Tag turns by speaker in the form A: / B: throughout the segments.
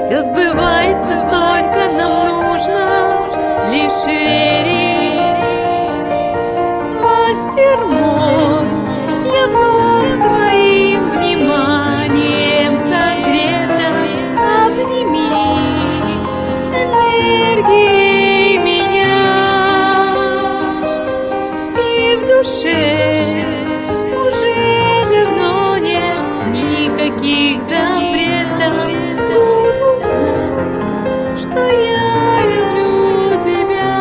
A: Все сбывается, только нам нужно лишь верить. Мастер мой, я вновь твоим вниманием согрета. Обними энергией меня, и в душе уже давно нет никаких запретов. Гуру знает, что я люблю тебя.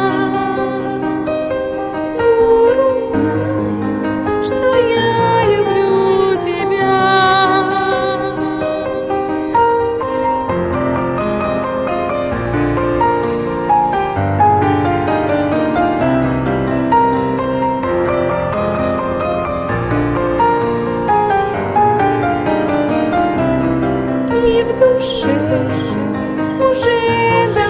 A: Гуру знает, что я люблю тебя. И в душе уже